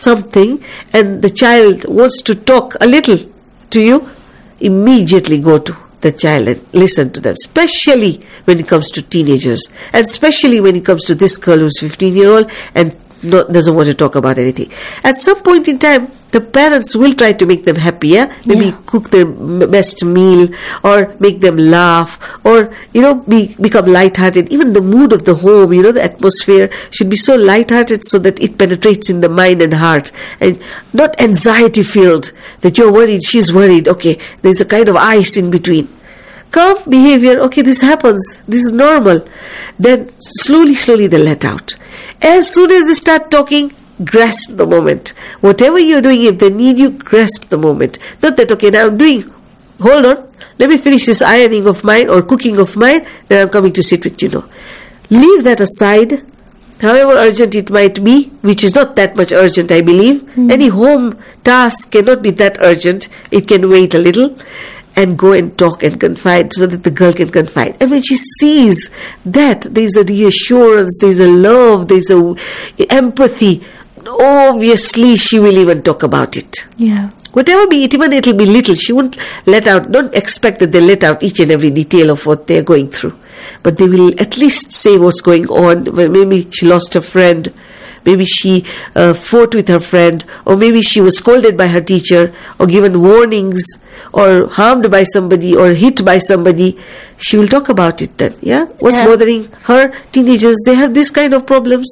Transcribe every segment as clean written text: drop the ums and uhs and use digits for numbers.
something and the child wants to talk a little to you, immediately go to the child and listen to them, especially when it comes to teenagers, and especially when it comes to this girl who's 15-year-old and doesn't want to talk about anything. At some point in time, the parents will try to make them happy, maybe cook their best meal or make them laugh, or become lighthearted. Even the mood of the home, the atmosphere should be so lighthearted so that it penetrates in the mind and heart, and not anxiety filled that you're worried, she's worried. Okay, there's a kind of ice in between. Calm behavior, okay, this happens, this is normal. Then slowly they let out. As soon as they start talking, grasp the moment. Whatever you're doing, if they need you, grasp the moment. Not that, okay, now I'm doing, hold on, let me finish this ironing of mine or cooking of mine, then I'm coming to sit with you. No. Leave that aside, however urgent it might be, which is not that much urgent, I believe. Any home task cannot be that urgent. It can wait a little. And go and talk and confide so that the girl can confide. And when she sees that there's a reassurance, there's a love, there's a empathy, obviously she will even talk about it. Yeah. Whatever be it, even it'll be little. She won't let out, don't expect that they let out each and every detail of what they're going through. But they will at least say what's going on. Maybe she lost her friend. Maybe she fought with her friend, or maybe she was scolded by her teacher, or given warnings, or harmed by somebody, or hit by somebody. She will talk about it then, What's bothering her? Teenagers, they have this kind of problems.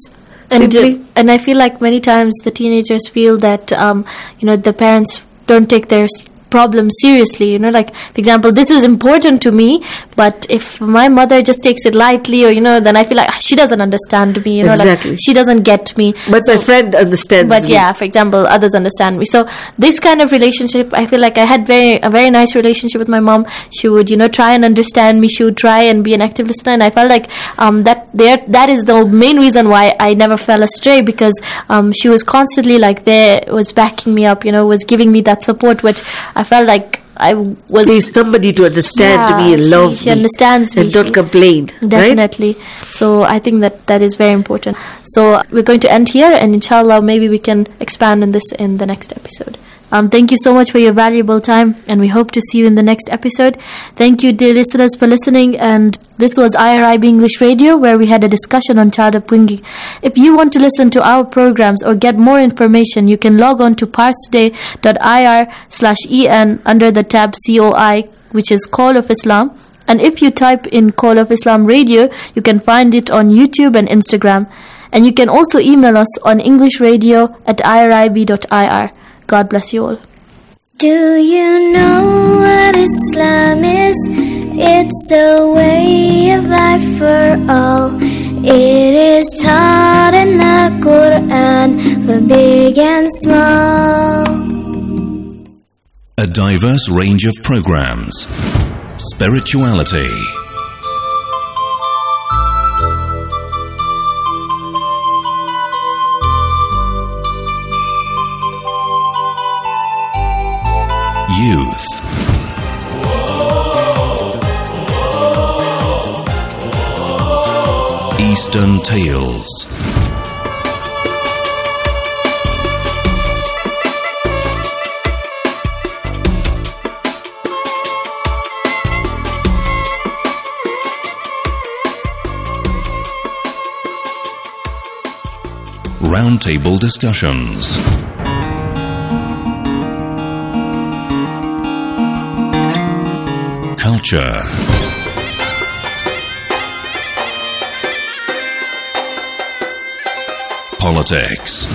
And I feel like many times the teenagers feel that, the parents don't take their problem seriously, like, for example, this is important to me, but if my mother just takes it lightly, or then I feel like she doesn't understand me, exactly. Like she doesn't get me, but my friend understands but me. For example, others understand me. So this kind of relationship, I feel like I had a very nice relationship with my mom. She would try and understand me, she would try and be an active listener, and I felt like that is the main reason why I never fell astray, because she was constantly there, was backing me up, was giving me that support, which I felt like I was... There's somebody to understand me and love me. She understands me. And don't complain. Definitely. Right? So I think that is very important. So we're going to end here, and inshallah maybe we can expand on this in the next episode. Thank you so much for your valuable time, and we hope to see you in the next episode. Thank you, dear listeners, for listening, and this was IRIB English Radio, where we had a discussion on child upbringing. If you want to listen to our programs or get more information, you can log on to parstoday.ir/en under the tab COI, which is Call of Islam. And if you type in Call of Islam Radio, you can find it on YouTube and Instagram. And you can also email us on englishradio@irib.ir. God bless you all. Do you know what Islam is? It's a way of life for all. It is taught in the Quran for big and small. A diverse range of programs. Spirituality. Youth. Eastern Tales. Roundtable discussions. Culture. Politics.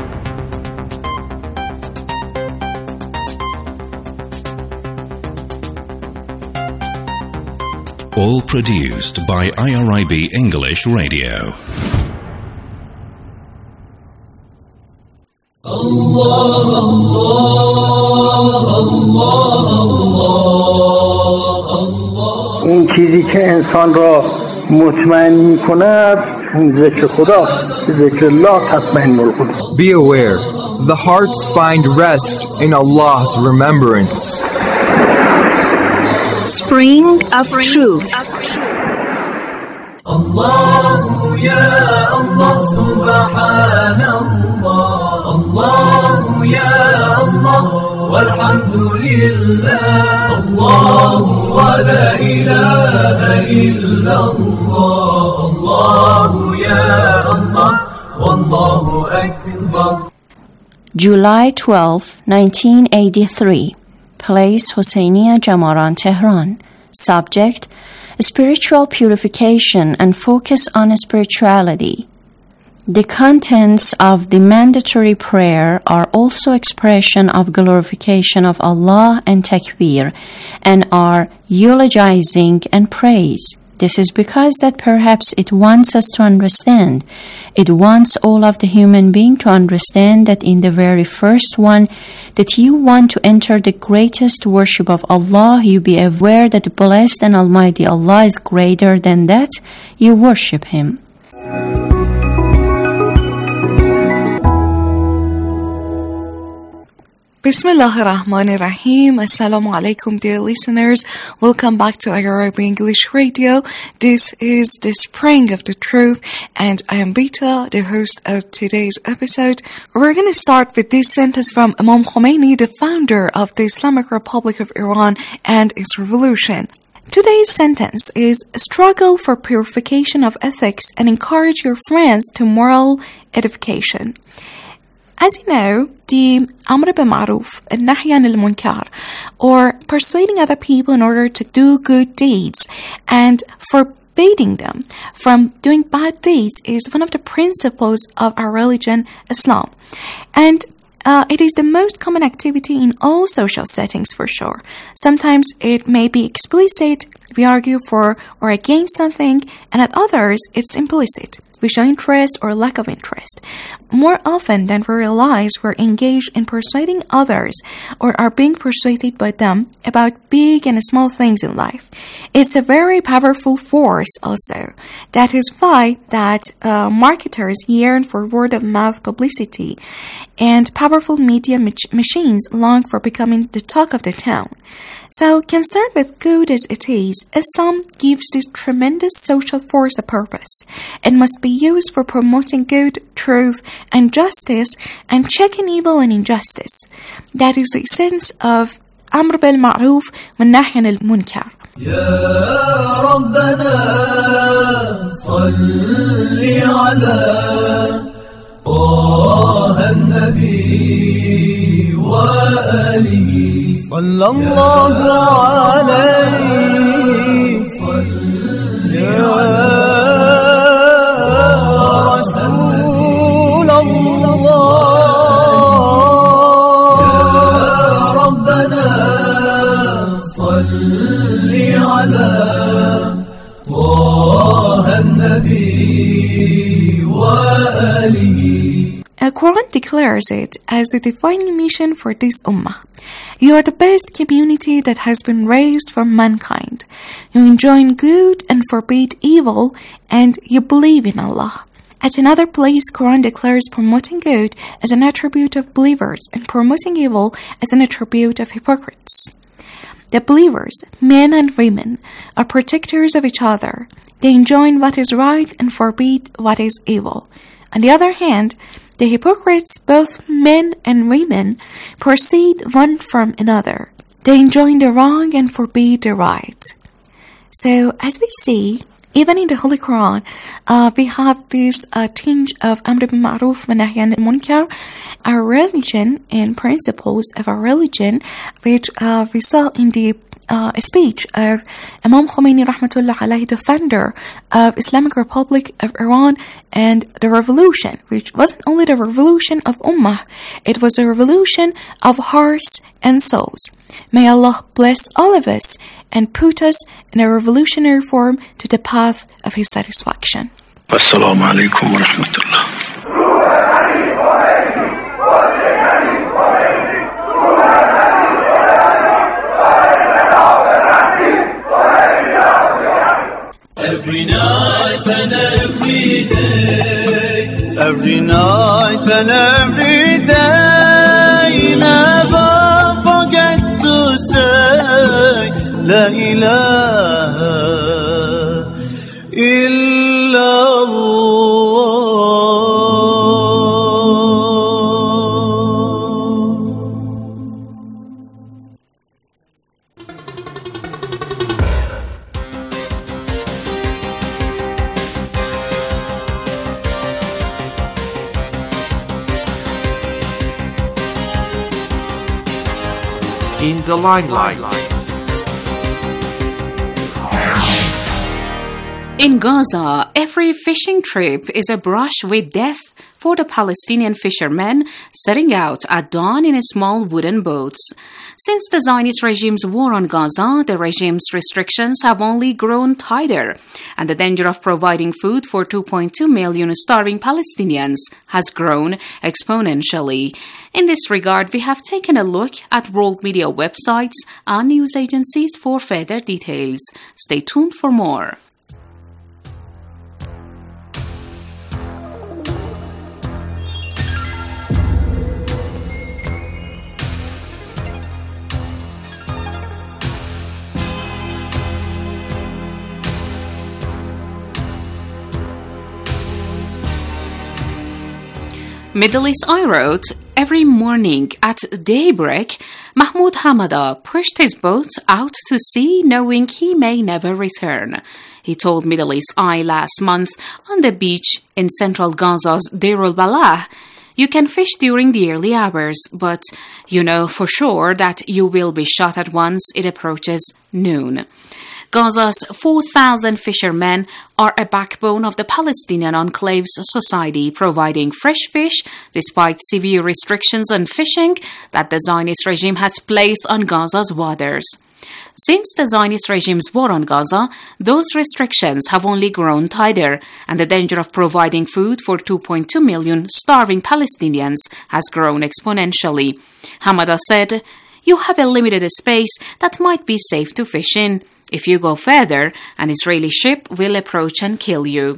All produced by IRIB English Radio. Allah, Allah, Allah. اون چیزی که انسان را مطمئن می کند ذکر خدا، ذکر الله تطمئن القلوب. Be aware, the hearts find rest in Allah's remembrance. Spring of Truth. Allah, ya Allah, subhanallah, Allah. والحمد لله الله ولا إله إلا الله الله يا الله والله أكبر. July 12, 1983. Place Hosseiniya Jamaran, Tehran. Subject: Spiritual purification and focus on spirituality. The contents of the mandatory prayer are also expression of glorification of Allah and takbir, and are eulogizing and praise. This is because that perhaps it wants us to understand. It wants all of the human being to understand that in the very first one, that you want to enter the greatest worship of Allah, you be aware that blessed and Almighty Allah is greater than that, you worship Him. Bismillahir Rahmanir Rahim. Assalamu alaikum, dear listeners. Welcome back to IRIB English Radio. This is the Spring of the Truth, and I am Bita, the host of today's episode. We're going to start with this sentence from Imam Khomeini, the founder of the Islamic Republic of Iran and its revolution. Today's sentence is: struggle for purification of ethics and encourage your friends to moral edification. As you know, the Amr bil Ma'ruf and Nahy anil Munkar, or persuading other people in order to do good deeds and forbidding them from doing bad deeds, is one of the principles of our religion, Islam. And it is the most common activity in all social settings, for sure. Sometimes it may be explicit, we argue for or against something, and at others it's implicit. We show interest or lack of interest. More often than we realize, we're engaged in persuading others or are being persuaded by them about big and small things in life. It's a very powerful force also. That is why that marketers yearn for word-of-mouth publicity, and powerful media machines long for becoming the talk of the town. So, concerned with good as it is, Islam gives this tremendous social force a purpose. It must be used for promoting good, truth, and justice, and checking evil and injustice. That is the sense of Amr bil Ma'ruf wa Nahy anil Munkar. يا ربنا صل على طه النبي وآله صلى الله عليه صل يا رسول الله يا ربنا صل على طه النبي وآله. Quran declares it as the defining mission for this ummah. You are the best community that has been raised for mankind. You enjoin good and forbid evil, and you believe in Allah. At another place, Quran declares promoting good as an attribute of believers and promoting evil as an attribute of hypocrites. The believers, men and women, are protectors of each other. They enjoin what is right and forbid what is evil. On the other hand, the hypocrites, both men and women, proceed one from another. They enjoin the wrong and forbid the right. So, as we see, even in the Holy Quran, we have this tinge of Amr bil Ma'ruf wa Nahy anil Munkar, our religion and principles of our religion, which we saw in the speech of Imam Khomeini Rahmatullah alayhi, the founder of Islamic Republic of Iran and the revolution, which wasn't only the revolution of Ummah, it was a revolution of hearts and souls. May Allah bless all of us and put us in a revolutionary form to the path of His satisfaction. Assalamu alaikum wa rahmatullah. Every night and every day, every night and every day, never forget to say La ilaha illallah. in the limelight. In Gaza, every fishing trip is a brush with death for the Palestinian fishermen setting out at dawn in small wooden boats. Since the Zionist regime's war on Gaza, the regime's restrictions have only grown tighter, and the danger of providing food for 2.2 million starving Palestinians has grown exponentially. In this regard, we have taken a look at world media websites and news agencies for further details. Stay tuned for more. Middle East Eye wrote, every morning at daybreak, Mahmoud Hamada pushed his boat out to sea knowing he may never return. He told Middle East Eye last month on the beach in central Gaza's Deir al-Balah, you can fish during the early hours, but you know for sure that you will be shot at once it approaches noon. Gaza's 4,000 fishermen are a backbone of the Palestinian Enclave's society, providing fresh fish despite severe restrictions on fishing that the Zionist regime has placed on Gaza's waters. Since the Zionist regime's war on Gaza, those restrictions have only grown tighter, and the danger of providing food for 2.2 million starving Palestinians has grown exponentially. Hamada said, you have a limited space that might be safe to fish in. If you go further, an Israeli ship will approach and kill you.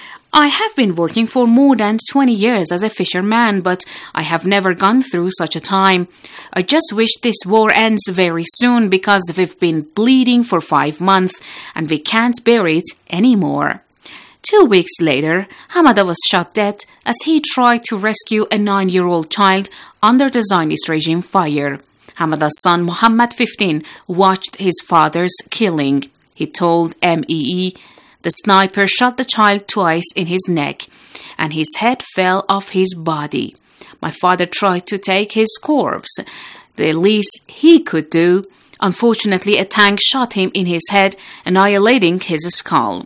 I have been working for more than 20 years as a fisherman, but I have never gone through such a time. I just wish this war ends very soon because we've been bleeding for 5 months and we can't bear it anymore. 2 weeks later, Hamada was shot dead as he tried to rescue a 9-year-old child under the Zionist regime fire. Hamada's son, Muhammad 15, watched his father's killing. He told MEE, the sniper shot the child twice in his neck, and his head fell off his body. My father tried to take his corpse, the least he could do. Unfortunately, a tank shot him in his head, annihilating his skull.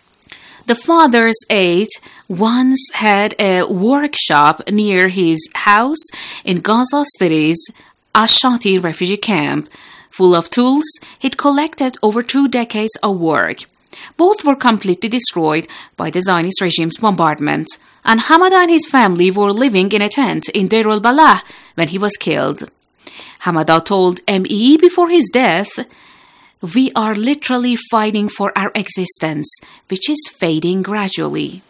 The father's aide once had a workshop near his house in Gaza City's Ashati refugee camp. Full of tools he'd collected over 2 decades of work. Both were completely destroyed by the Zionist regime's bombardment, and Hamada and his family were living in a tent in Deir al-Balah when he was killed. Hamada told MEE before his death, we are literally fighting for our existence, which is fading gradually.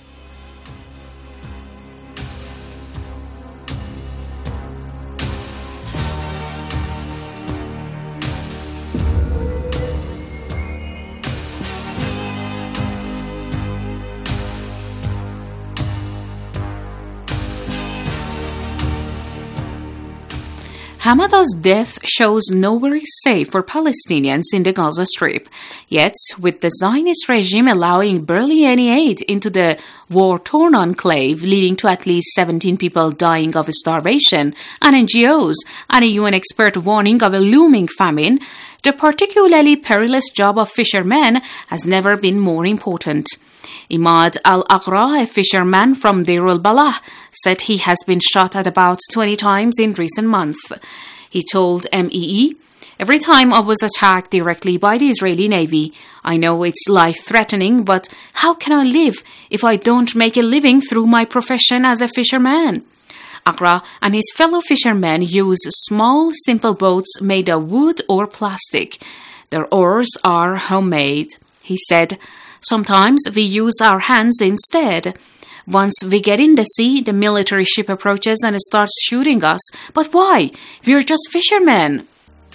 Hamada's death shows nowhere is safe for Palestinians in the Gaza Strip. Yet, with the Zionist regime allowing barely any aid into the war-torn enclave, leading to at least 17 people dying of starvation, and NGOs and a UN expert warning of a looming famine, the particularly perilous job of fishermen has never been more important. Imad al-Aqra, a fisherman from Deir al-Balah, said he has been shot at about 20 times in recent months. He told MEE, every time I was attacked directly by the Israeli Navy, I know it's life-threatening, but how can I live if I don't make a living through my profession as a fisherman? Aqra and his fellow fishermen use small, simple boats made of wood or plastic. Their oars are homemade. He said, sometimes we use our hands instead. Once we get in the sea, the military ship approaches and starts shooting us. But why? We're just fishermen.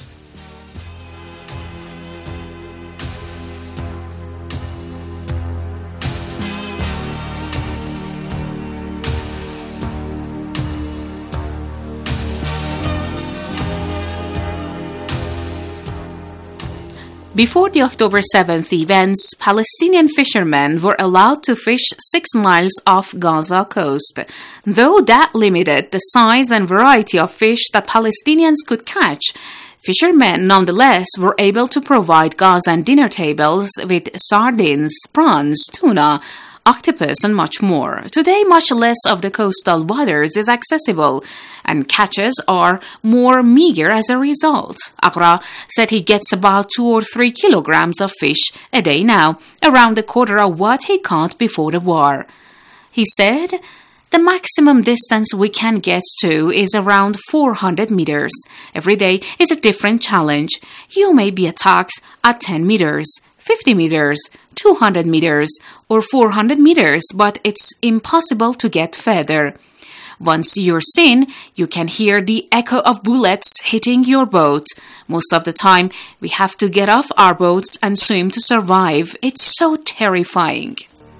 Before the October 7th events, Palestinian fishermen were allowed to fish 6 miles off Gaza coast, though that limited the size and variety of fish that Palestinians could catch. Fishermen, nonetheless, were able to provide Gazan dinner tables with sardines, prawns, tuna, octopus, and much more. Today, much less of the coastal waters is accessible, and catches are more meager as a result. Agra said he gets about 2 or 3 kilograms of fish a day now, around a quarter of what he caught before the war. He said, "The maximum distance we can get to is around 400 meters. Every day is a different challenge. You may be attacked at 10 meters, 50 meters, 200 meters, or 400 meters, but it's impossible to get further. Once you're seen, you can hear the echo of bullets hitting your boat. Most of the time, we have to get off our boats and swim to survive. It's so terrifying."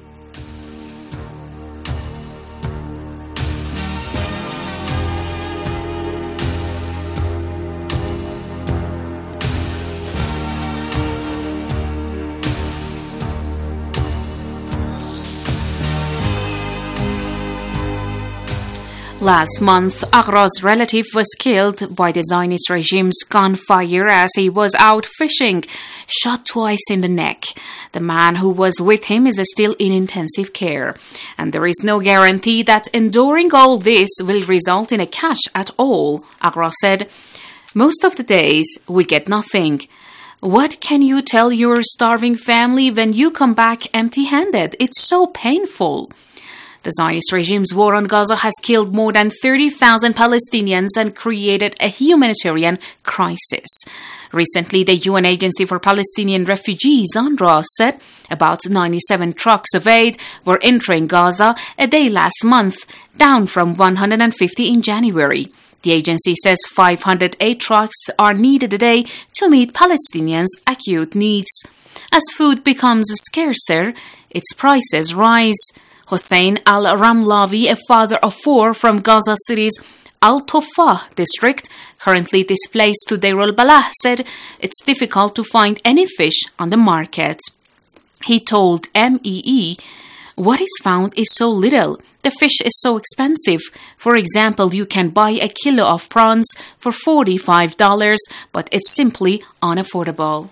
Last month, Agra's relative was killed by the Zionist regime's gunfire as he was out fishing, shot twice in the neck. The man who was with him is still in intensive care, and there is no guarantee that enduring all this will result in a catch at all. Agra said, "Most of the days, we get nothing. What can you tell your starving family when you come back empty-handed? It's so painful." The Zionist regime's war on Gaza has killed more than 30,000 Palestinians and created a humanitarian crisis. Recently, the UN Agency for Palestinian Refugees, UNRWA, said about 97 trucks of aid were entering Gaza a day last month, down from 150 in January. The agency says 508 trucks are needed a day to meet Palestinians' acute needs. As food becomes scarcer, its prices rise. Hossein al-Ramlawi, a father of 4 from Gaza City's Al-Tofah district, currently displaced to Deir al-Balah, said it's difficult to find any fish on the market. He told MEE, "What is found is so little. The fish is so expensive. For example, you can buy a kilo of prawns for $45, but it's simply unaffordable."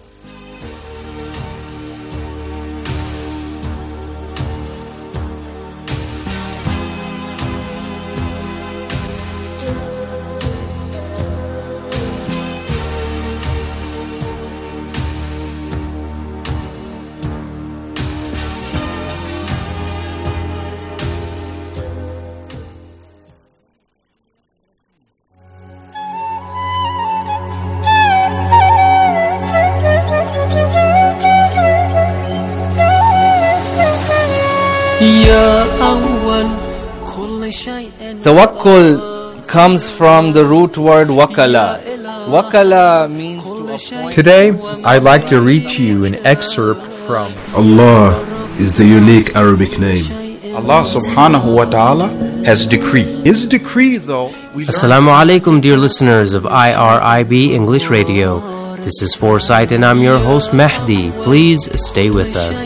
Tawakkul comes from the root word wakala. Wakala means to appoint. Today, I'd like to read to you an excerpt from Allah is the unique Arabic name. Allah subhanahu wa ta'ala has decreed. His decree, though, Assalamu alaikum, dear listeners of IRIB English Radio. This is Foresight and I'm your host Mahdi. Please stay with us.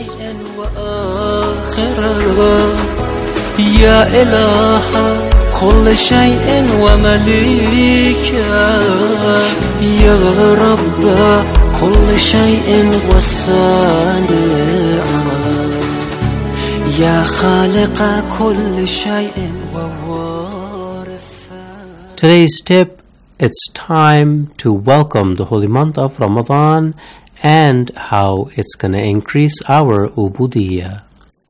كل شيء ومليكا يا رب كل شيء والصانع يا خالق كل شيء ووارث. Today's tip, it's time to welcome the holy month of Ramadan and how it's going to increase our ubudiyah.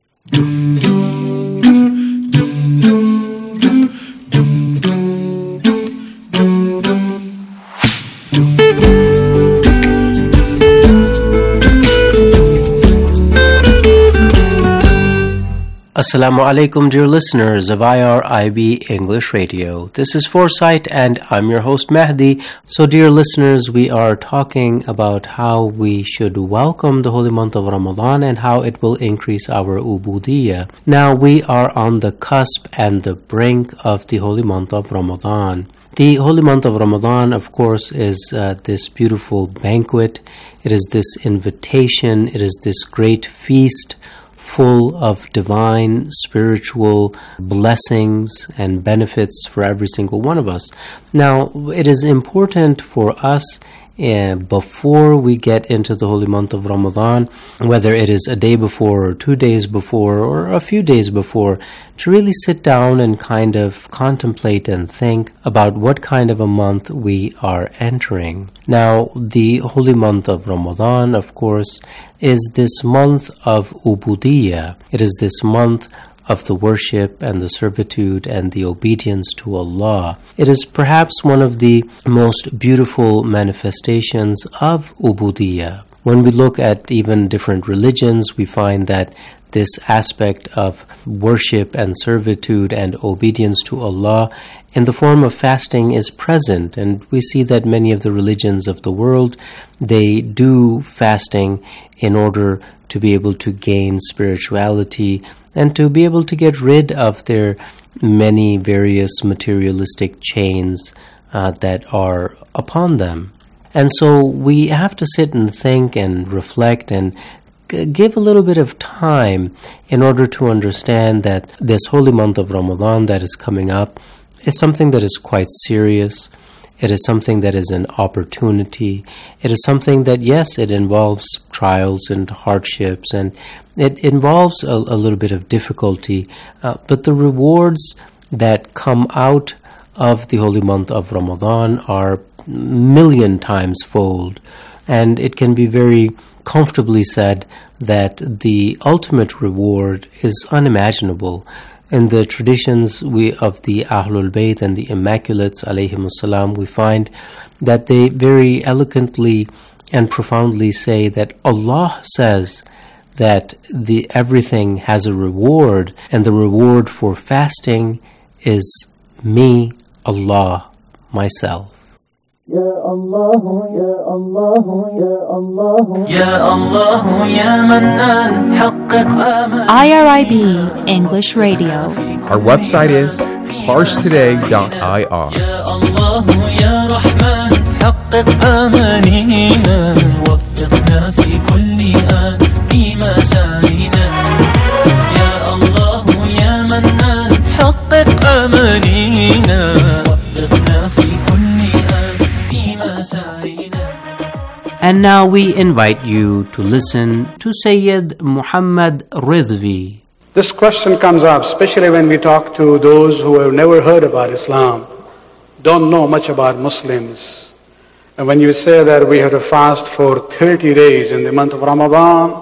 Assalamu alaikum, dear listeners of IRIB English Radio. This is Foresight and I'm your host Mahdi. So dear listeners, we are talking about how we should welcome the holy month of Ramadan and how it will increase our ubudiyah. Now we are on the cusp and the brink of the holy month of Ramadan. The holy month of Ramadan, of course, is this beautiful banquet. It is this invitation. It is this great feast full of divine spiritual blessings and benefits for every single one of us. Now, it is important for us before we get into the holy month of Ramadan, whether it is a day before or 2 days before or a few days before, to really sit down and kind of contemplate and think about what kind of a month we are entering. Now, the holy month of Ramadan, of course, is this month of Ubudiyya. It is this month of the worship and the servitude and the obedience to Allah. It is perhaps one of the most beautiful manifestations of Ubudiyya. When we look at even different religions, we find that this aspect of worship and servitude and obedience to Allah in the form of fasting is present, and we see that many of the religions of the world, they do fasting in order to be able to gain spirituality and to be able to get rid of their many various materialistic chains that are upon them. And so we have to sit and think and reflect and give a little bit of time in order to understand that this holy month of Ramadan that is coming up is something that is quite serious. It is something that is an opportunity. It is something that, yes, it involves trials and hardships, and it involves a little bit of difficulty, but the rewards that come out of the holy month of Ramadan are 1,000,000 times fold, and it can be very comfortably said that the ultimate reward is unimaginable. In the traditions of the Ahlul Bayt and the Immaculates, alayhimus salam, we find that they very eloquently and profoundly say that Allah says that everything has a reward, and the reward for fasting is me, Allah, myself. Ya Allah, Ya Allah, Ya Allah, Ya Allah, Ya Mannan, حقق آمال. IRIB English Radio. Our website is parstoday.ir. Ya Allah, Ya Rahman, حقق آمالنا وفقنا في كل آن فيما سعينا. يا الله يا منان حقق آمالنا وفقنا في كل آن فيما سعينا. And now we invite you to listen to Sayyid Muhammad Rizvi. This question comes up, especially when we talk to those who have never heard about Islam, don't know much about Muslims. And when you say that we have to fast for 30 days in the month of Ramadan,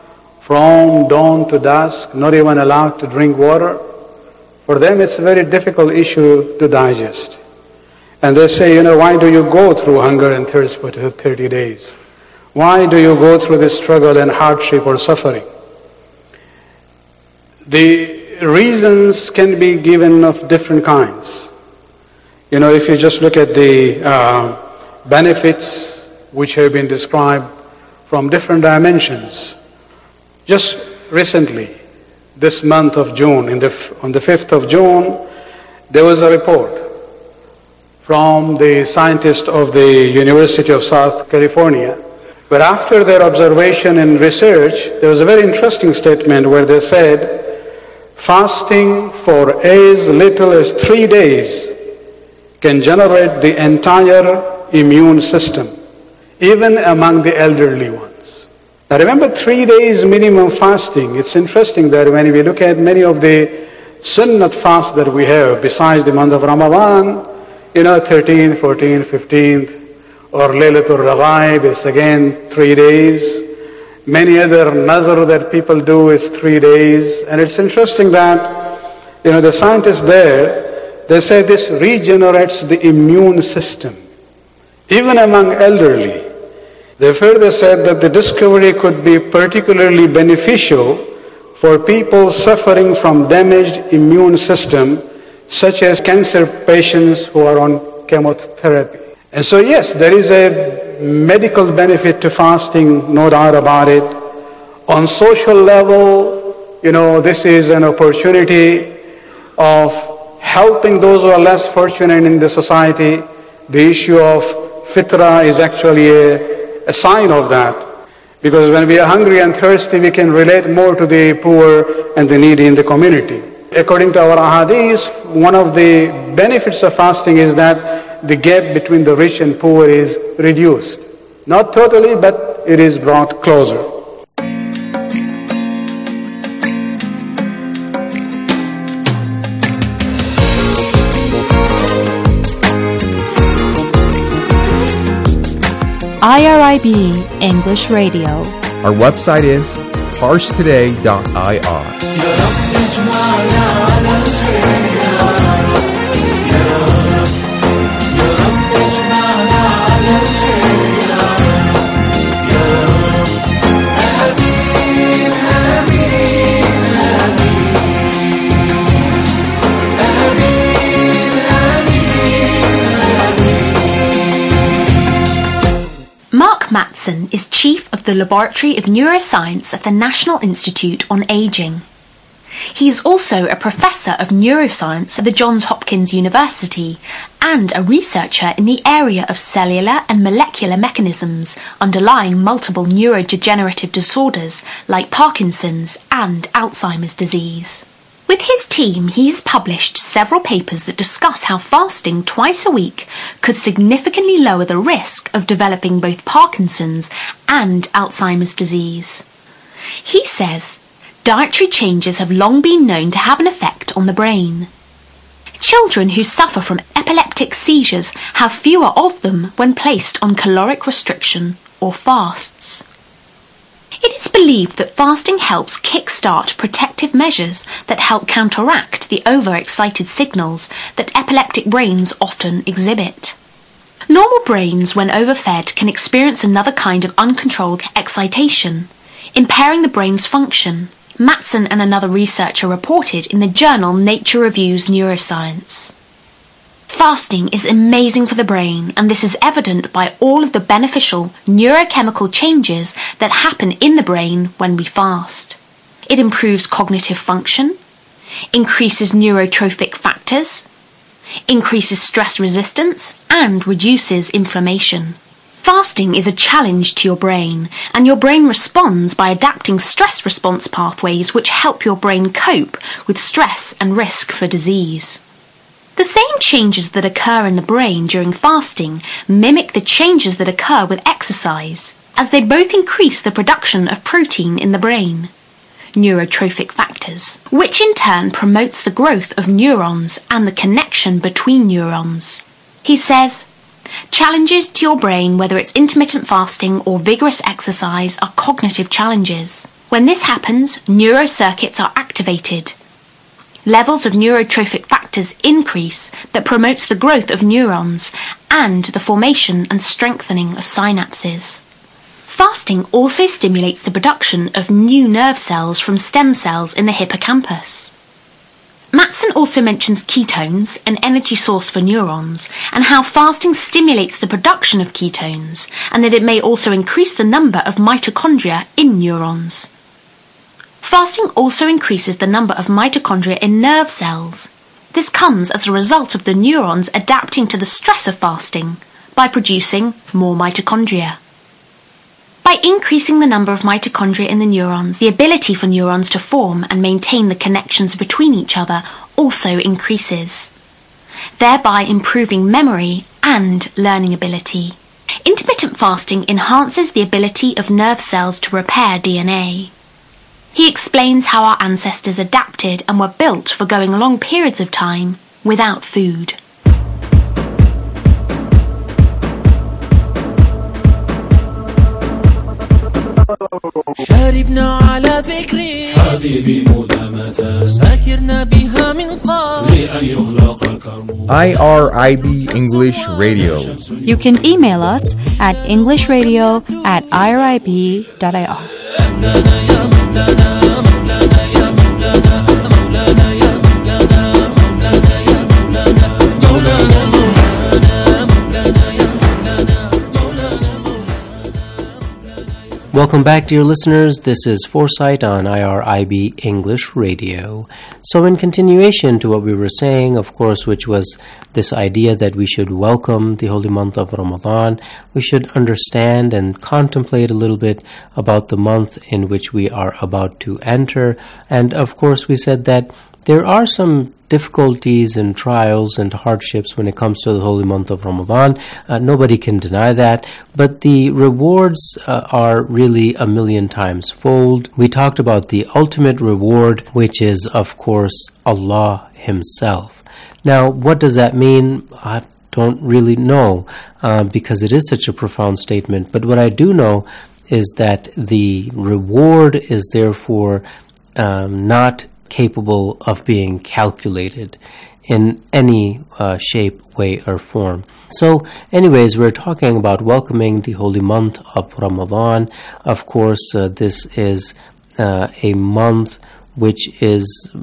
from dawn to dusk, not even allowed to drink water, for them it's a very difficult issue to digest. And they say, why do you go through hunger and thirst for 30 days? Why do you go through this struggle and hardship or suffering? The reasons can be given of different kinds. If you just look at the benefits which have been described from different dimensions. Just recently, this month of June, on the 5th of June, there was a report from the scientists of the University of South California, but after their observation and research, there was a very interesting statement where they said, fasting for as little as 3 days can generate the entire immune system, even among the elderly ones. Now remember, 3 days minimum fasting. It's interesting that when we look at many of the sunnat fasts that we have, besides the month of Ramadan, 13th, 14th, 15th, or Laylatul Raghaib is again 3 days. Many other nazar that people do is 3 days. And it's interesting that, the scientists there, they say this regenerates the immune system, even among elderly. They further said that the discovery could be particularly beneficial for people suffering from damaged immune system, such as cancer patients who are on chemotherapy. And so yes, there is a medical benefit to fasting, no doubt about it. On social level, this is an opportunity of helping those who are less fortunate in the society. The issue of fitrah is actually a sign of that. Because when we are hungry and thirsty, we can relate more to the poor and the needy in the community. According to our ahadith, one of the benefits of fasting is that the gap between the rich and poor is reduced. Not totally, but it is brought closer. IRIB English Radio. Our website is parstoday.ir. Mark Matson is Chief of the Laboratory of Neuroscience at the National Institute on Aging. He is also a Professor of Neuroscience at the Johns Hopkins University and a researcher in the area of cellular and molecular mechanisms underlying multiple neurodegenerative disorders like Parkinson's and Alzheimer's disease. With his team, he has published several papers that discuss how fasting twice a week could significantly lower the risk of developing both Parkinson's and Alzheimer's disease. He says, dietary changes have long been known to have an effect on the brain. Children who suffer from epileptic seizures have fewer of them when placed on caloric restriction or fasts. It is believed that fasting helps kick-start protective measures that help counteract the overexcited signals that epileptic brains often exhibit. Normal brains, when overfed, can experience another kind of uncontrolled excitation, impairing the brain's function. Matson and another researcher reported in the journal Nature Reviews Neuroscience. Fasting is amazing for the brain, and this is evident by all of the beneficial neurochemical changes that happen in the brain when we fast. It improves cognitive function, increases neurotrophic factors, increases stress resistance, and reduces inflammation. Fasting is a challenge to your brain, and your brain responds by adapting stress response pathways which help your brain cope with stress and risk for disease. The same changes that occur in the brain during fasting mimic the changes that occur with exercise, as they both increase the production of protein in the brain, neurotrophic factors, which in turn promotes the growth of neurons and the connection between neurons. He says, challenges to your brain, whether it's intermittent fasting or vigorous exercise, are cognitive challenges. When this happens, neurocircuits are activated. Levels of neurotrophic factors increase that promotes the growth of neurons and the formation and strengthening of synapses. Fasting also stimulates the production of new nerve cells from stem cells in the hippocampus. Matson also mentions ketones, an energy source for neurons, and how fasting stimulates the production of ketones, and that it may also increase the number of mitochondria in neurons. Fasting also increases the number of mitochondria in nerve cells. This comes as a result of the neurons adapting to the stress of fasting by producing more mitochondria. By increasing the number of mitochondria in the neurons, the ability for neurons to form and maintain the connections between each other also increases, thereby improving memory and learning ability. Intermittent fasting enhances the ability of nerve cells to repair DNA. He explains how our ancestors adapted and were built for going long periods of time without food. شاربنا على ذكري حبيبي مدامة ساكرنا بها من قبل لأن يخلق الكرم. IRIB English Radio. You can email us at englishradio@irib.ir. Welcome back, dear listeners. This is Foresight on IRIB English Radio. So in continuation to what we were saying, of course, which was this idea that we should welcome the holy month of Ramadan, we should understand and contemplate a little bit about the month in which we are about to enter. And of course, we said that there are some difficulties and trials and hardships when it comes to the holy month of Ramadan. Nobody can deny that, but the rewards are really a million times fold. We talked about the ultimate reward, which is, of course, Allah Himself. Now, what does that mean? I don't really know, because it is such a profound statement, but what I do know is that the reward is therefore not capable of being calculated in any shape, way, or form. So, anyways, we're talking about welcoming the holy month of Ramadan. Of course, this is a month which is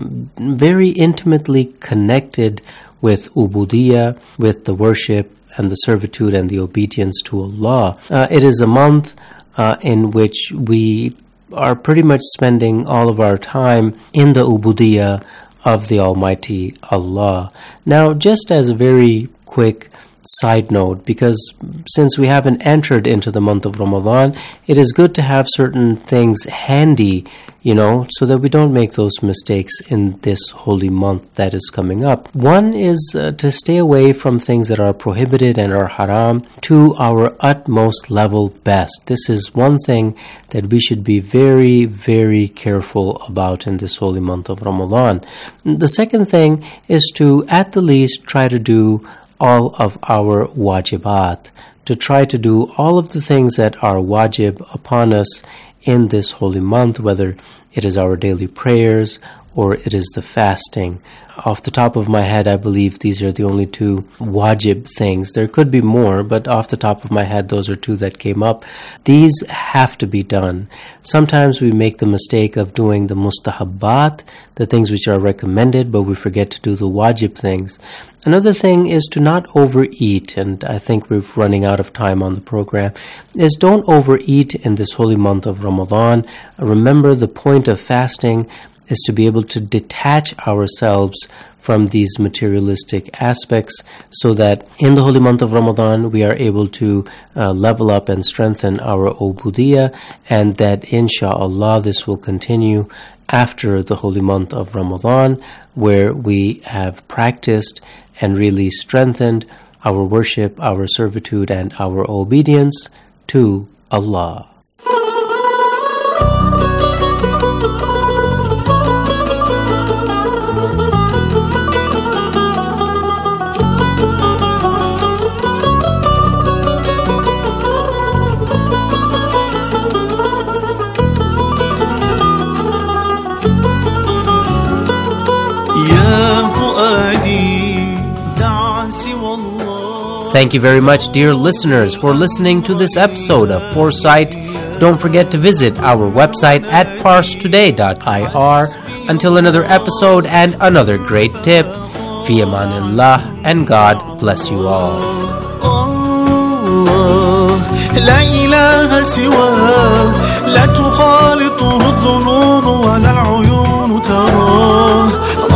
very intimately connected with ubudiyya, with the worship and the servitude and the obedience to Allah. It is a month in which we are pretty much spending all of our time in the ubudiyya of the Almighty Allah. Now, just as a very quick side note, because since we haven't entered into the month of Ramadan, it is good to have certain things handy, so that we don't make those mistakes in this holy month that is coming up. One is to stay away from things that are prohibited and are haram to our utmost level best. This is one thing that we should be very, very careful about in this holy month of Ramadan. The second thing is to, at the least, try to do all of our wajibat, to try to do all of the things that are wajib upon us in this holy month, whether it is our daily prayers or it is the fasting. Off the top of my head, I believe these are the only two wajib things. There could be more, but off the top of my head, those are two that came up. These have to be done. Sometimes we make the mistake of doing the mustahabbat, the things which are recommended, but we forget to do the wajib things. Another thing is to not overeat, and I think we're running out of time on the program, is don't overeat in this holy month of Ramadan. Remember, the point of fasting is to be able to detach ourselves from these materialistic aspects so that in the holy month of Ramadan we are able to level up and strengthen our ubudiyya, and that insha'Allah this will continue after the holy month of Ramadan, where we have practiced and really strengthened our worship, our servitude, and our obedience to Allah. Thank you very much, dear listeners, for listening to this episode of Foresight. Don't forget to visit our website at parstoday.ir. Until another episode and another great tip, fi amanillah, and God bless you all. لا إله سواه لا تخالطه الظنون ولا العيون تراه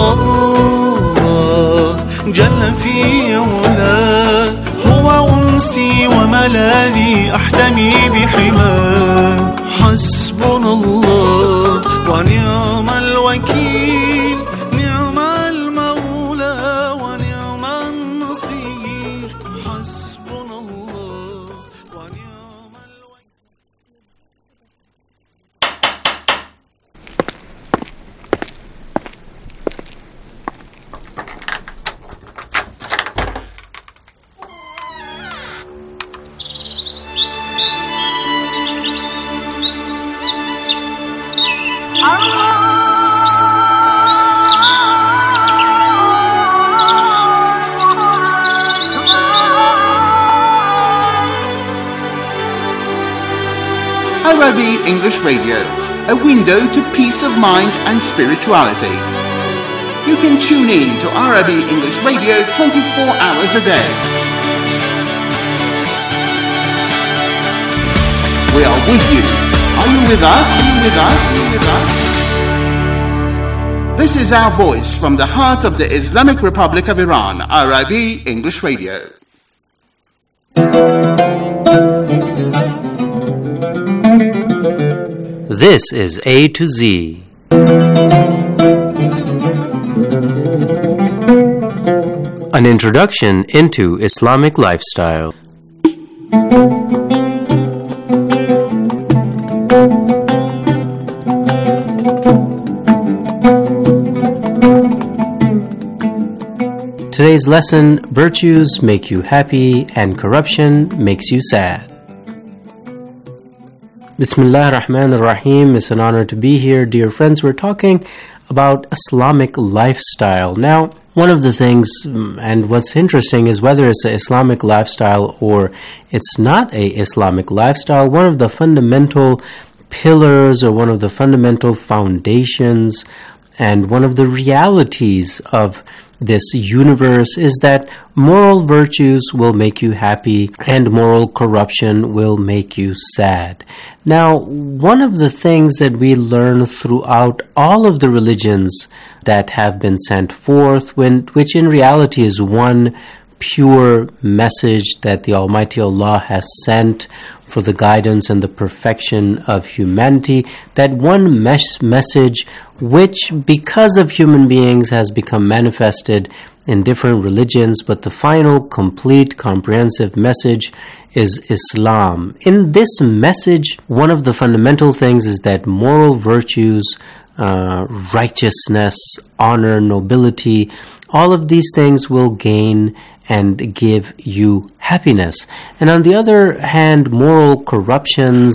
الله جل في علاه هو أنسي وملاذي أحتمي بحماه حسبنا الله ونعم الوكيل نعم المولى ونعم النصير حسبنا الله ونعم الوكيل. IRIB English Radio, a window to peace of mind and spirituality. You can tune in to IRIB English Radio 24 hours a day. We are with you you with us? This is our voice from the heart of the Islamic Republic of Iran, IRIB English Radio. This is A to Z. An introduction into Islamic lifestyle. Today's lesson, virtues make you happy and corruption makes you sad. Bismillah ar-Rahman ar-Rahim. It's an honor to be here. Dear friends, we're talking about Islamic lifestyle. Now, one of the things, and what's interesting is whether it's an Islamic lifestyle or it's not a Islamic lifestyle, one of the fundamental pillars or one of the fundamental foundations and one of the realities of this universe is that moral virtues will make you happy and moral corruption will make you sad. Now, one of the things that we learn throughout all of the religions that have been sent forth, which in reality is one pure message that the Almighty Allah has sent for the guidance and the perfection of humanity, that one message which, because of human beings, has become manifested in different religions, but the final, complete, comprehensive message is Islam. In this message, one of the fundamental things is that moral virtues, righteousness, honor, nobility, all of these things will gain and give you happiness. And on the other hand, moral corruptions,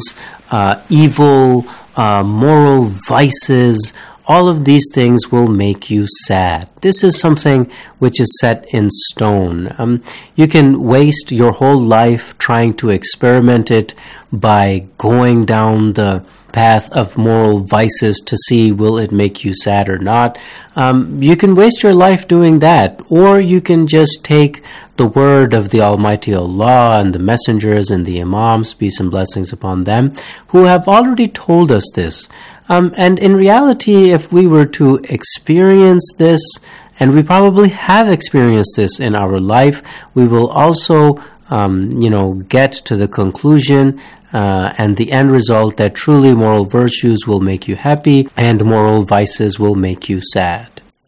evil, moral vices, all of these things will make you sad. This is something which is set in stone. You can waste your whole life trying to experiment it by going down the path of moral vices to see will it make you sad or not. You can waste your life doing that, or you can just take the word of the Almighty Allah and the messengers and the Imams, peace and blessings upon them, who have already told us this. And in reality, if we were to experience this, and we probably have experienced this in our life, we will also, get to the conclusion and the end result that truly moral virtues will make you happy and moral vices will make you sad.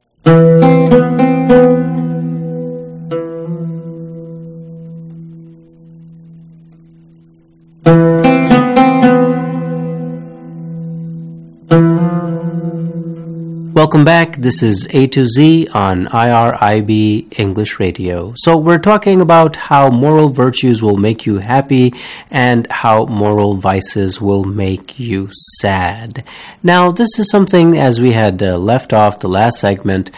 Welcome back. This is A to Z on IRIB English Radio. So we're talking about how moral virtues will make you happy and how moral vices will make you sad. Now, this is something, as we had left off the last segment,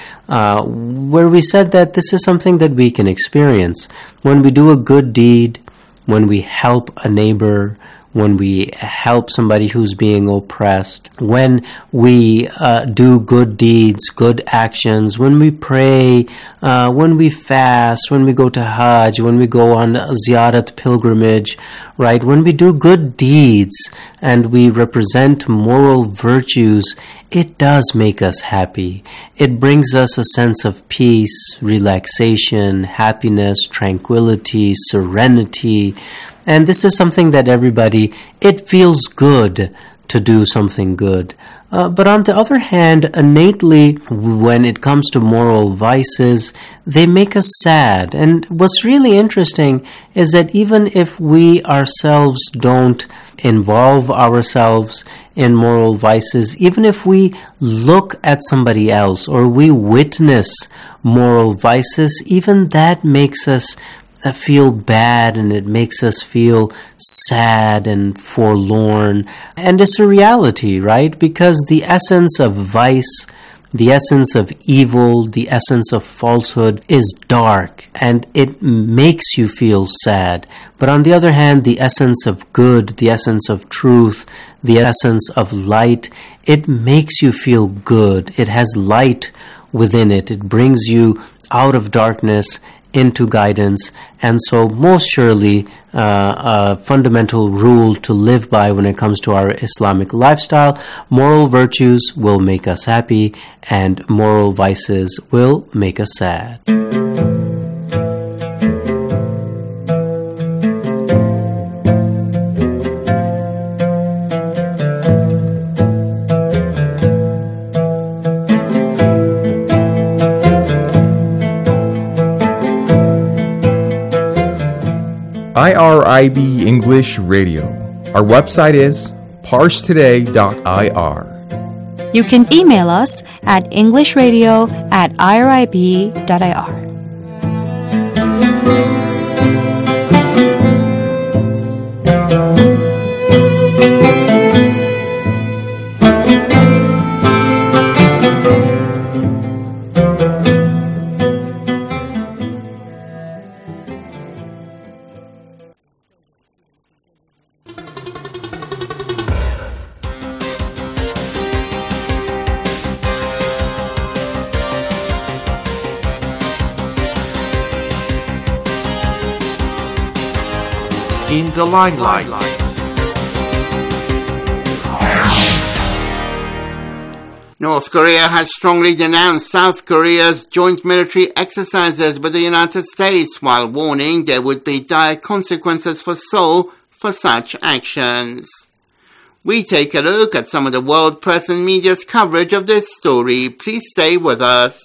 where we said that this is something that we can experience. When we do a good deed, when we help a neighbor, when we help somebody who's being oppressed, when we do good deeds, good actions, when we pray, when we fast, when we go to Hajj, when we go on ziyarat pilgrimage, right? When we do good deeds and we represent moral virtues, it does make us happy. It brings us a sense of peace, relaxation, happiness, tranquility, serenity. And this is something that it feels good to do something good. But on the other hand, innately, when it comes to moral vices, they make us sad. And what's really interesting is that even if we ourselves don't involve ourselves in moral vices, even if we look at somebody else or we witness moral vices, even that makes us feel bad, and it makes us feel sad and forlorn. And it's a reality, right? Because the essence of vice, the essence of evil, the essence of falsehood is dark, and it makes you feel sad. But on the other hand, the essence of good, the essence of truth, the essence of light, it makes you feel good. It has light within it. It brings you out of darkness into guidance, and so most surely a fundamental rule to live by when it comes to our Islamic lifestyle. Moral virtues will make us happy, and moral vices will make us sad. IRIB English Radio. Our website is parstoday.ir. You can email us at englishradio@irib.ir. In the limelight. North Korea has strongly denounced South Korea's joint military exercises with the United States, while warning there would be dire consequences for Seoul for such actions. We take a look at some of the world press and media's coverage of this story. Please stay with us.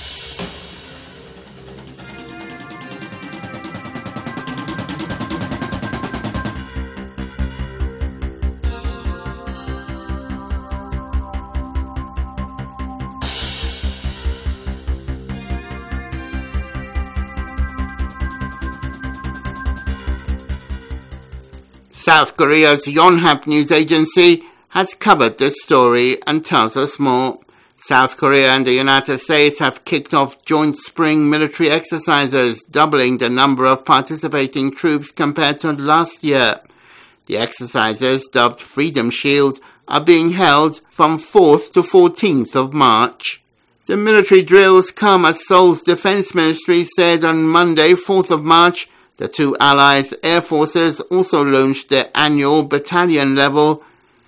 South Korea's Yonhap news agency has covered this story and tells us more. South Korea and the United States have kicked off joint spring military exercises, doubling the number of participating troops compared to last year. The exercises, dubbed Freedom Shield, are being held from 4th to 14th of March. The military drills come as Seoul's Defense Ministry said on Monday, 4th of March. The two allies' air forces also launched their annual battalion-level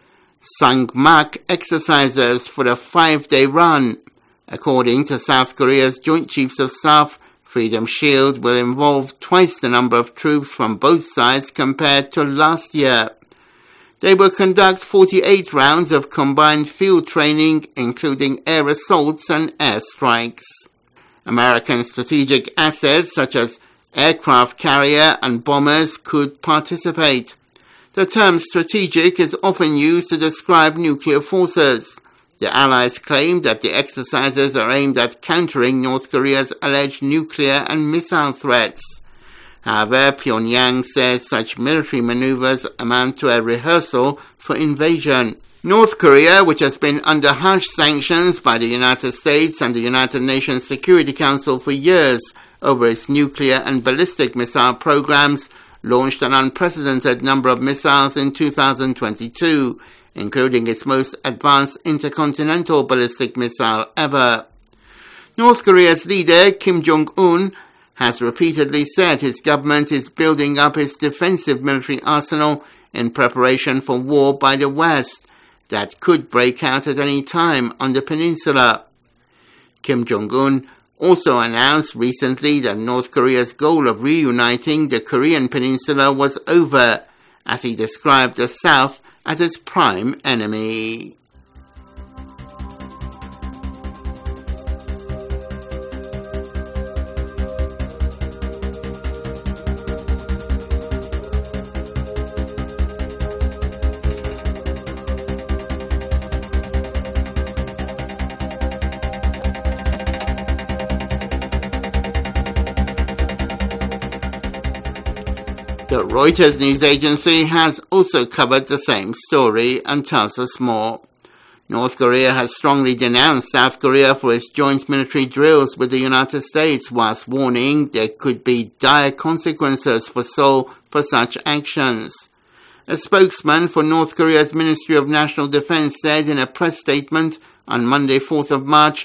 Sangmak exercises for a 5-day run. According to South Korea's Joint Chiefs of Staff, Freedom Shield will involve twice the number of troops from both sides compared to last year. They will conduct 48 rounds of combined field training, including air assaults and air strikes. American strategic assets such as aircraft carrier and bombers could participate. The term strategic is often used to describe nuclear forces. The Allies claim that the exercises are aimed at countering North Korea's alleged nuclear and missile threats. However, Pyongyang says such military maneuvers amount to a rehearsal for invasion. North Korea, which has been under harsh sanctions by the United States and the United Nations Security Council for years over its nuclear and ballistic missile programs, launched an unprecedented number of missiles in 2022, including its most advanced intercontinental ballistic missile ever. North Korea's leader, Kim Jong-un, has repeatedly said his government is building up its defensive military arsenal in preparation for war by the West that could break out at any time on the peninsula. Kim Jong-un also announced recently that North Korea's goal of reuniting the Korean peninsula was over, as he described the South as its prime enemy. The Reuters news agency has also covered the same story and tells us more. North Korea has strongly denounced South Korea for its joint military drills with the United States, whilst warning there could be dire consequences for Seoul for such actions. A spokesman for North Korea's Ministry of National Defense said in a press statement on Monday, 4th of March,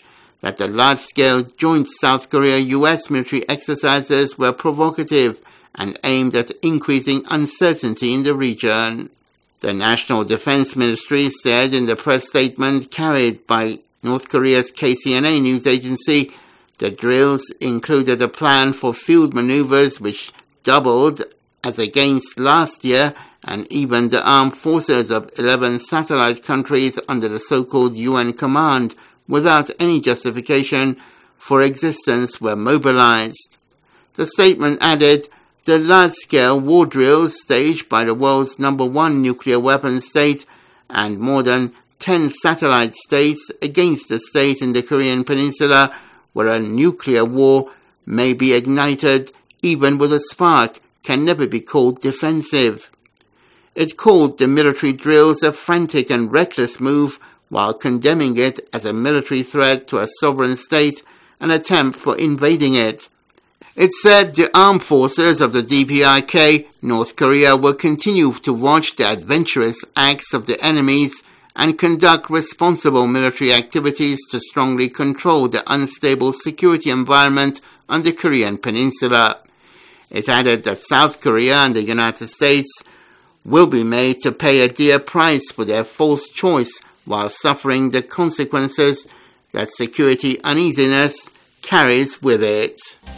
that the large-scale joint South Korea-US military exercises were provocative and aimed at increasing uncertainty in the region. The National Defense Ministry said in the press statement carried by North Korea's KCNA news agency, the drills included a plan for field maneuvers which doubled as against last year, and even the armed forces of 11 satellite countries under the so-called UN command without any justification for existence were mobilized. The statement added, the large-scale war drills staged by the world's #1 nuclear weapon state and more than 10 satellite states against the state in the Korean Peninsula where a nuclear war may be ignited even with a spark can never be called defensive. It called the military drills a frantic and reckless move while condemning it as a military threat to a sovereign state, an attempt for invading it. It said the armed forces of the DPRK, North Korea, will continue to watch the adventurous acts of the enemies and conduct responsible military activities to strongly control the unstable security environment on the Korean Peninsula. It added that South Korea and the United States will be made to pay a dear price for their false choice while suffering the consequences that security uneasiness carries with it.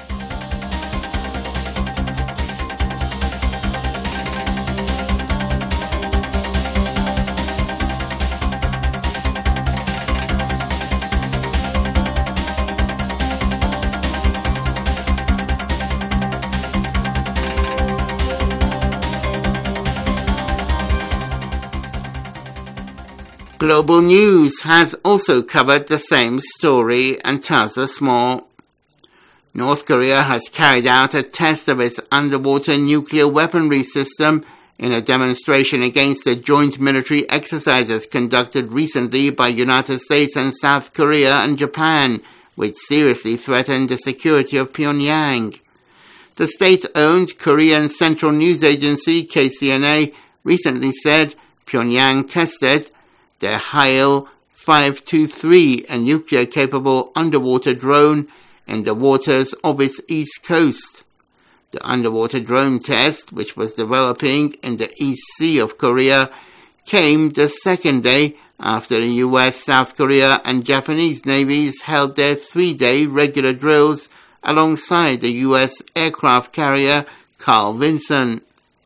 Global News has also covered the same story and tells us more. North Korea has carried out a test of its underwater nuclear weaponry system in a demonstration against the joint military exercises conducted recently by United States and South Korea and Japan, which seriously threatened the security of Pyongyang. The state-owned Korean Central News Agency, KCNA, recently said Pyongyang tested the Hail 523, a nuclear-capable underwater drone, in the waters of its east coast. The underwater drone test, which was developing in the East Sea of Korea, came the second day after the US, South Korea, and Japanese navies held their 3-day regular drills alongside the US aircraft carrier Carl Vinson.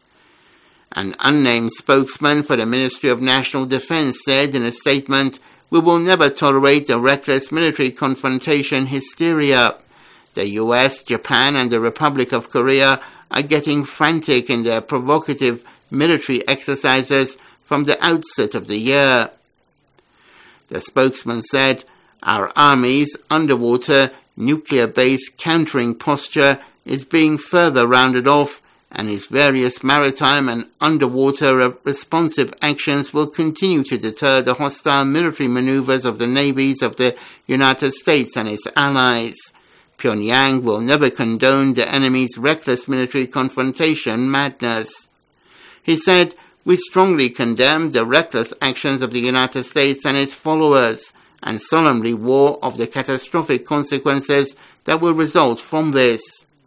An unnamed spokesman for the Ministry of National Defense said in a statement, "We will never tolerate the reckless military confrontation hysteria. The US, Japan, and the Republic of Korea are getting frantic in their provocative military exercises from the outset of the year." The spokesman said, "Our Army's underwater nuclear-based countering posture is being further rounded off, and its various maritime and underwater responsive actions will continue to deter the hostile military maneuvers of the navies of the United States and its allies. Pyongyang will never condone the enemy's reckless military confrontation madness." He said, "We strongly condemn the reckless actions of the United States and its followers, and solemnly warn of the catastrophic consequences that will result from this."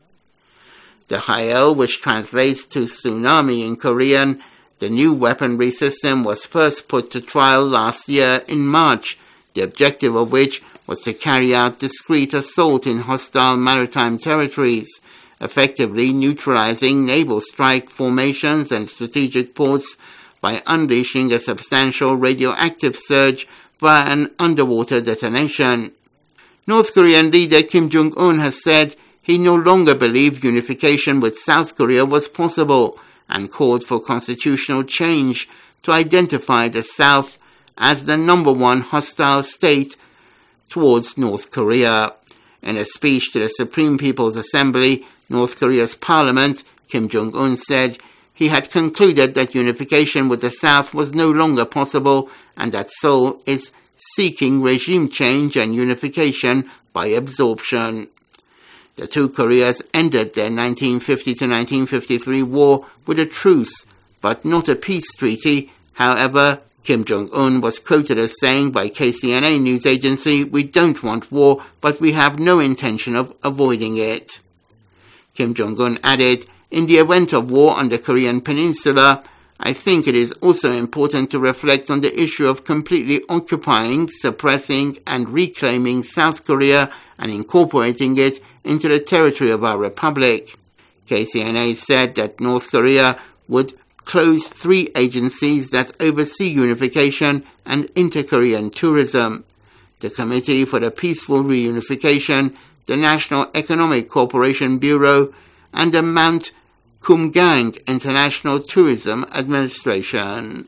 The Hail, which translates to tsunami in Korean, the new weaponry system was first put to trial last year in March, the objective of which was to carry out discreet assault in hostile maritime territories, effectively neutralizing naval strike formations and strategic ports by unleashing a substantial radioactive surge via an underwater detonation. North Korean leader Kim Jong-un has said he no longer believed unification with South Korea was possible and called for constitutional change to identify the South as the #1 hostile state towards North Korea. In a speech to the Supreme People's Assembly, North Korea's parliament, Kim Jong-un said he had concluded that unification with the South was no longer possible and that Seoul is seeking regime change and unification by absorption. The two Koreas ended their 1950 to 1953 war with a truce, but not a peace treaty. However, Kim Jong-un was quoted as saying by KCNA news agency, "We don't want war, but we have no intention of avoiding it." Kim Jong-un added, "In the event of war on the Korean peninsula, I think it is also important to reflect on the issue of completely occupying, suppressing, and reclaiming South Korea and incorporating it into the territory of our republic." KCNA said that North Korea would close 3 agencies that oversee unification and inter-Korean tourism: the Committee for the Peaceful Reunification, the National Economic Cooperation Bureau, and the Mount Kumgang International Tourism Administration.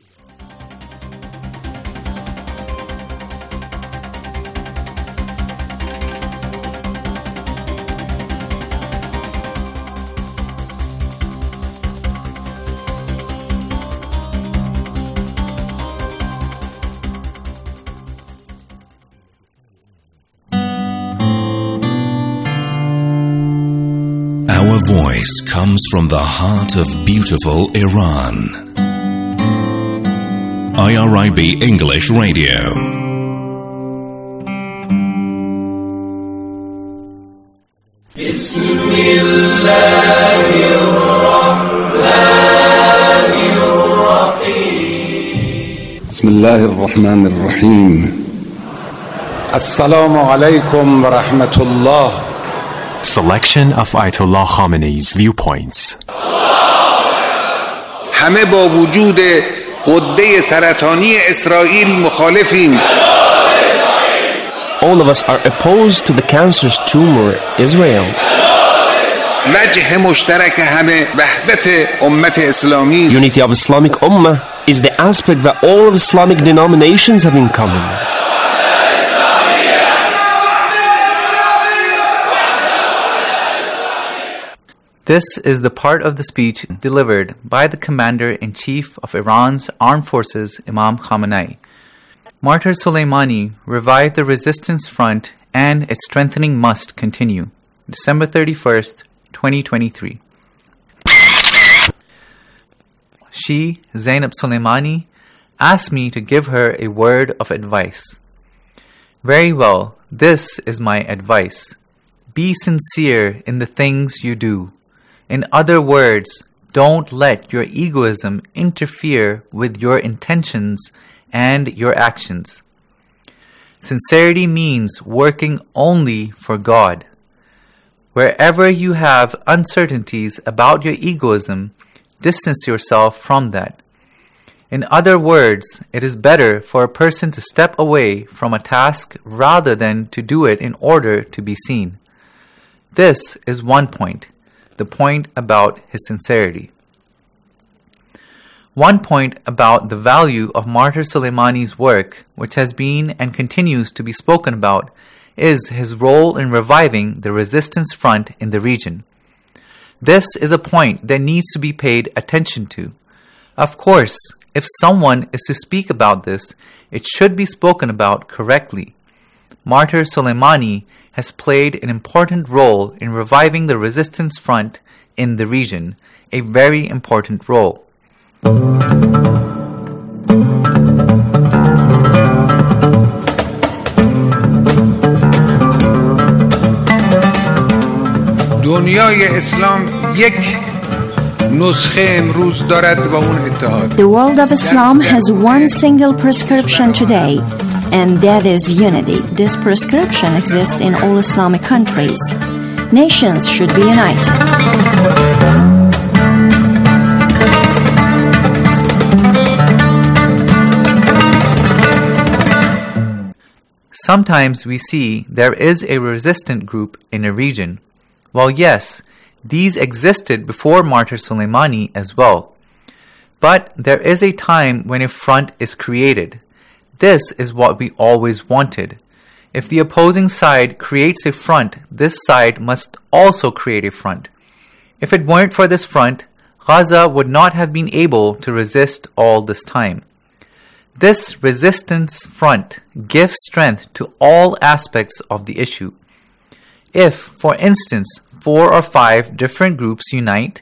Our voice comes from the heart of beautiful Iran. IRIB English Radio. بسم الله الرحمن الرحيم. السلام عليكم ورحمة الله. Selection of Ayatollah Khamenei's viewpoints. همه با وجود غده سرطانی اسرائیل مخالفیم. All of us are opposed to the cancerous tumor Israel. وجه مشترک همه وحدت امت اسلامی. Unity of Islamic Ummah is the aspect that all of Islamic denominations have in common. This is the part of the speech delivered by the Commander-in-Chief of Iran's Armed Forces, Imam Khamenei. Martyr Soleimani revived the resistance front and its strengthening must continue. December 31st, 2023. She, Zainab Soleimani, asked me to give her a word of advice. Very well, this is my advice. Be sincere in the things you do. In other words, don't let your egoism interfere with your intentions and your actions. Sincerity means working only for God. Wherever you have uncertainties about your egoism, distance yourself from that. In other words, it is better for a person to step away from a task rather than to do it in order to be seen. This is one point. The point about his sincerity. One point about the value of Martyr Soleimani's work, which has been and continues to be spoken about, is his role in reviving the resistance front in the region. This is a point that needs to be paid attention to. Of course, if someone is to speak about this, it should be spoken about correctly. Martyr Soleimani has played an important role in reviving the resistance front in the region, a very important role. دنیای اسلام یک نسخه امروز دارد و اون اتحاد. The world of Islam has one single prescription today, and that is unity. This prescription exists in all Islamic countries. Nations should be united. Sometimes we see there is a resistant group in a region. Well, yes, these existed before Martyr Soleimani as well. But there is a time when a front is created. This is what we always wanted. If the opposing side creates a front, this side must also create a front. If it weren't for this front, Gaza would not have been able to resist all this time. This resistance front gives strength to all aspects of the issue. If, for instance, 4 or 5 different groups unite,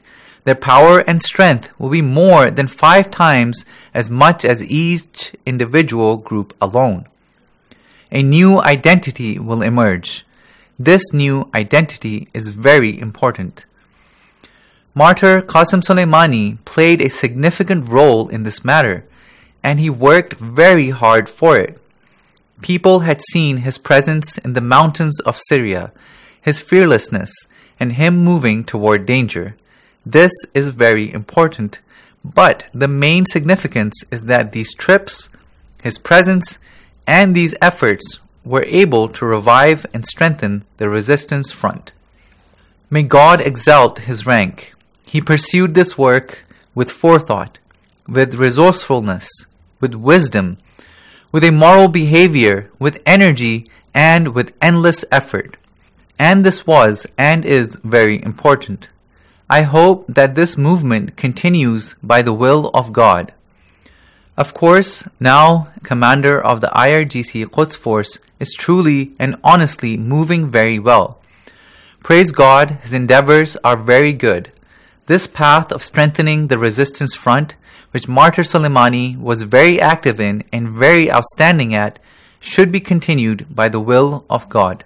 Their power and strength will be more than 5 times as much as each individual group alone. A new identity will emerge. This new identity is very important. Martyr Qasim Soleimani played a significant role in this matter, and he worked very hard for it. People had seen his presence in the mountains of Syria, his fearlessness, and him moving toward danger. This is very important, but the main significance is that these trips, his presence, and these efforts were able to revive and strengthen the resistance front. May God exalt his rank. He pursued this work with forethought, with resourcefulness, with wisdom, with a moral behavior, with energy, and with endless effort. And this was and is very important. I hope that this movement continues by the will of God. Of course, now commander of the IRGC Quds Force is truly and honestly moving very well. Praise God, his endeavors are very good. This path of strengthening the resistance front, which Martyr Soleimani was very active in and very outstanding at, should be continued by the will of God.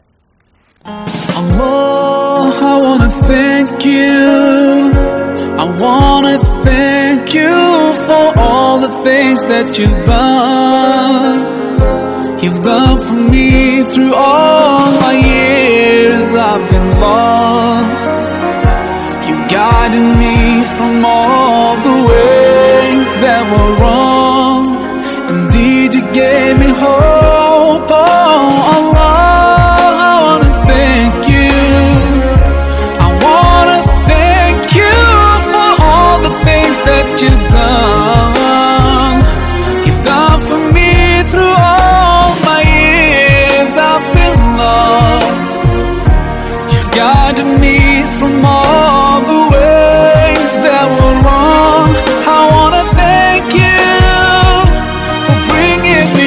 Allah, I wanna thank you. I wanna thank you for all the things that you've done. You've done for me through all my years I've been lost. You guided me from all the ways that were wrong. Indeed, you gave me hope. Oh Allah, I wanna thank you. I wanna thank you for all the things that you've done. You've done for me through all my years I've been lost. You've guided me from all the ways that were wrong. I wanna thank you for bringing me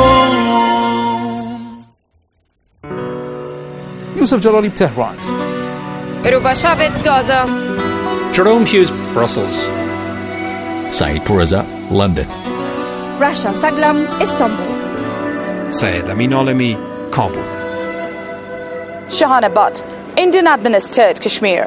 home. Yusuf Jalali, Tehran. Rubashavet, Gaza. Jerome Hughes, Brussels. Saeed Pourreza, London. Rasha Saglam, Istanbul. Syed Amin Alemi, Kabul. Shahana Butt, Indian administered Kashmir.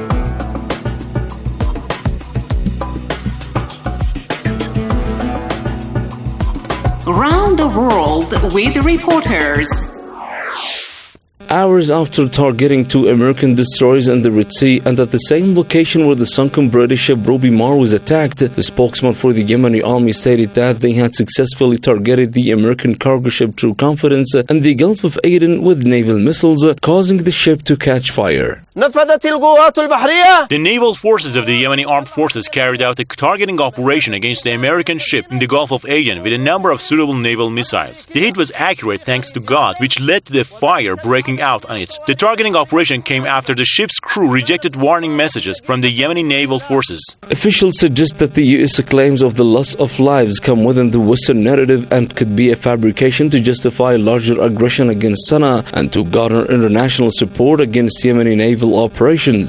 Around the world with reporters. Hours after targeting 2 American destroyers in the Red Sea and at the same location where the sunken British ship Ruby Mar was attacked, the spokesman for the Yemeni army stated that they had successfully targeted the American cargo ship True Confidence in the Gulf of Aden with naval missiles, causing the ship to catch fire. The naval forces of the Yemeni armed forces carried out a targeting operation against the American ship in the Gulf of Aden with a number of suitable naval missiles. The hit was accurate thanks to God, which led to the fire breaking out on it. The targeting operation came after the ship's crew rejected warning messages from the Yemeni naval forces. Officials suggest that the U.S. claims of the loss of lives come within the Western narrative and could be a fabrication to justify larger aggression against Sana'a and to garner international support against Yemeni naval operations.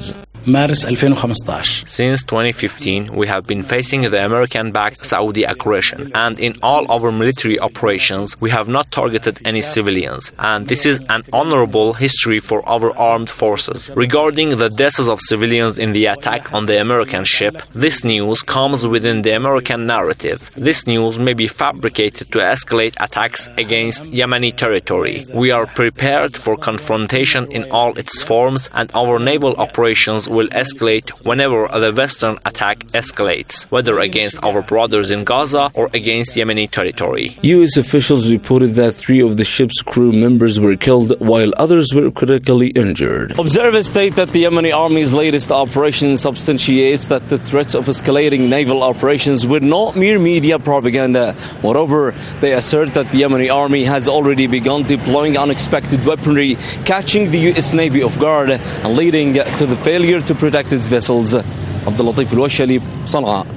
Since 2015, we have been facing the American-backed Saudi aggression, and in all our military operations, we have not targeted any civilians, and this is an honorable history for our armed forces. Regarding the deaths of civilians in the attack on the American ship, this news comes within the American narrative. This news may be fabricated to escalate attacks against Yemeni territory. We are prepared for confrontation in all its forms, and our naval operations will escalate whenever the Western attack escalates, whether against our brothers in Gaza or against Yemeni territory. U.S. officials reported that 3 of the ship's crew members were killed, while others were critically injured. Observers state that the Yemeni army's latest operation substantiates that the threats of escalating naval operations were not mere media propaganda. Moreover, they assert that the Yemeni army has already begun deploying unexpected weaponry, catching the U.S. Navy off guard and leading to the failure to protect its vessels. Abdul Latif Al-Washali, Sana'a.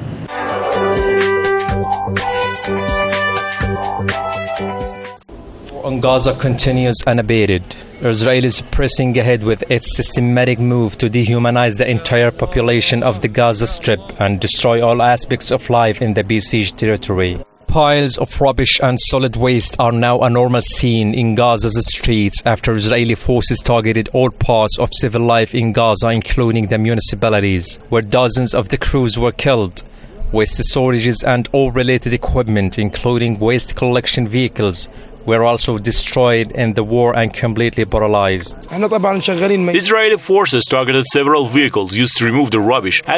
On Gaza continues unabated. Israel is pressing ahead with its systematic move to dehumanize the entire population of the Gaza Strip and destroy all aspects of life in the besieged territory. Piles of rubbish and solid waste are now a normal scene in Gaza's streets after Israeli forces targeted all parts of civil life in Gaza, including the municipalities, where dozens of the crews were killed. Waste storages and all related equipment, including waste collection vehicles, were also destroyed in the war and completely paralyzed. Israeli forces targeted several vehicles used to remove the rubbish.